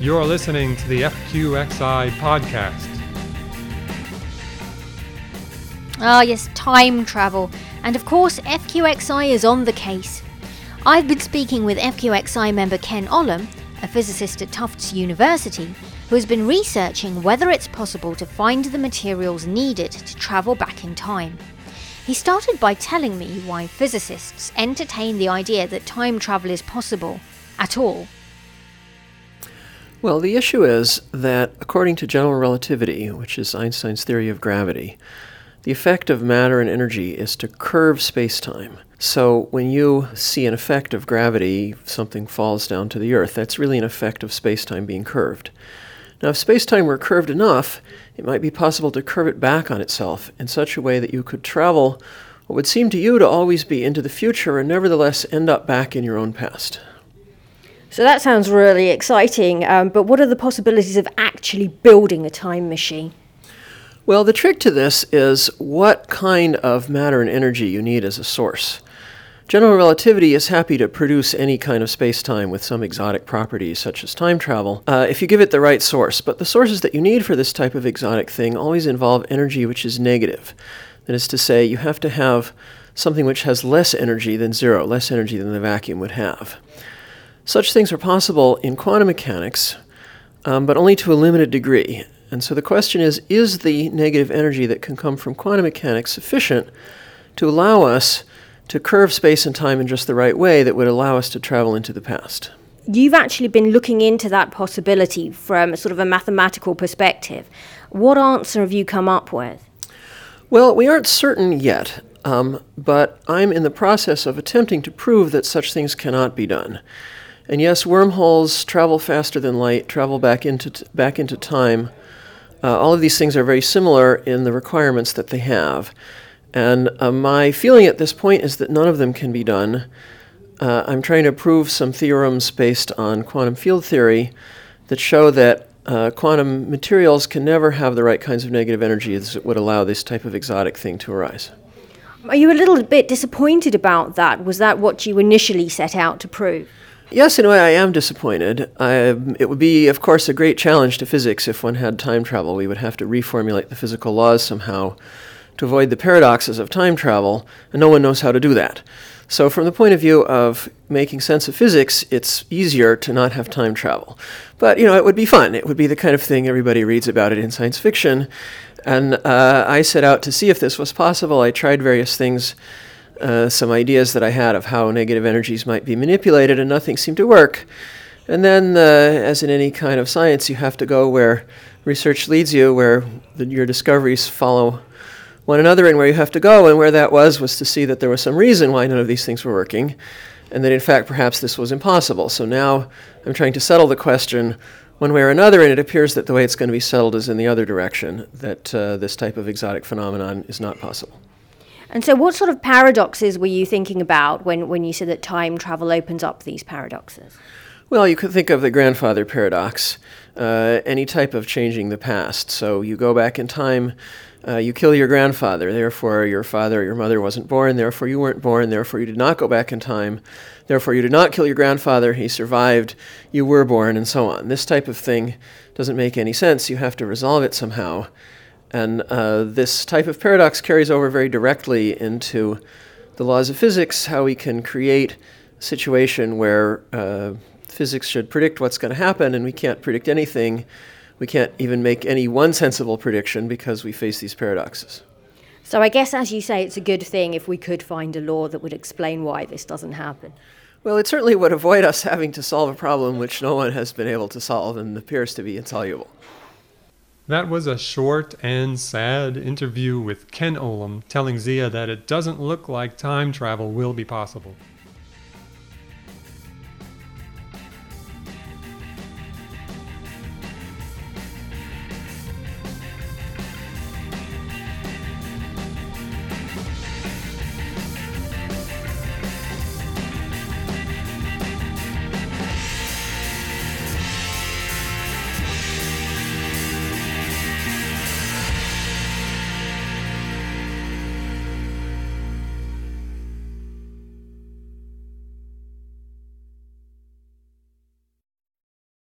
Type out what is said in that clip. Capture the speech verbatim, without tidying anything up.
You're listening to the F Q X I podcast. Ah yes, time travel. And of course, F Q X I is on the case. I've been speaking with F Q X I member Ken Olam, a physicist at Tufts University, who has been researching whether it's possible to find the materials needed to travel back in time. He started by telling me why physicists entertain the idea that time travel is possible at all. Well, the issue is that according to general relativity, which is Einstein's theory of gravity, the effect of matter and energy is to curve space-time. So when you see an effect of gravity, something falls down to the Earth, that's really an effect of space-time being curved. Now, if space-time were curved enough, it might be possible to curve it back on itself in such a way that you could travel what would seem to you to always be into the future and nevertheless end up back in your own past. So that sounds really exciting, um, but what are the possibilities of actually building a time machine? Well, the trick to this is what kind of matter and energy you need as a source. General relativity is happy to produce any kind of space-time with some exotic properties, such as time travel, uh, if you give it the right source. But the sources that you need for this type of exotic thing always involve energy which is negative. That is to say, you have to have something which has less energy than zero, less energy than the vacuum would have. Such things are possible in quantum mechanics, um, but only to a limited degree. And so the question is, is the negative energy that can come from quantum mechanics sufficient to allow us to curve space and time in just the right way that would allow us to travel into the past? You've actually been looking into that possibility from sort of a mathematical perspective. What answer have you come up with? Well, we aren't certain yet, um, but I'm in the process of attempting to prove that such things cannot be done. And yes, wormholes travel faster than light, travel back into t- back into time. Uh, all of these things are very similar in the requirements that they have. And uh, my feeling at this point is that none of them can be done. Uh, I'm trying to prove some theorems based on quantum field theory that show that uh, quantum materials can never have the right kinds of negative energies that would allow this type of exotic thing to arise. Are you a little bit disappointed about that? Was that what you initially set out to prove? Yes, in a way I am disappointed. I, it would be, of course, a great challenge to physics if one had time travel. We would have to reformulate the physical laws somehow to avoid the paradoxes of time travel, and no one knows how to do that. So from the point of view of making sense of physics, it's easier to not have time travel. But, you know, it would be fun. It would be the kind of thing everybody reads about it in science fiction. And uh, I set out to see if this was possible. I tried various things, uh, some ideas that I had of how negative energies might be manipulated, and nothing seemed to work. And then, uh, as in any kind of science, you have to go where research leads you, where the, your discoveries follow one another, and where you have to go, and where that was was to see that there was some reason why none of these things were working, and that in fact perhaps this was impossible. So now I'm trying to settle the question one way or another, and it appears that the way it's going to be settled is in the other direction, that uh, this type of exotic phenomenon is not possible. And so what sort of paradoxes were you thinking about when, when you said that time travel opens up these paradoxes? Well, you could think of the grandfather paradox, uh, any type of changing the past. So you go back in time, uh, you kill your grandfather, therefore your father or your mother wasn't born, therefore you weren't born, therefore you did not go back in time, therefore you did not kill your grandfather, he survived, you were born, and so on. This type of thing doesn't make any sense. You have to resolve it somehow. And uh, this type of paradox carries over very directly into the laws of physics, how we can create a situation where uh, physics should predict what's going to happen, and we can't predict anything. We can't even make any one sensible prediction because we face these paradoxes. So I guess, as you say, it's a good thing if we could find a law that would explain why this doesn't happen. Well, it certainly would avoid us having to solve a problem which no one has been able to solve and appears to be insoluble. That was a short and sad interview with Ken Olam telling Zia that it doesn't look like time travel will be possible.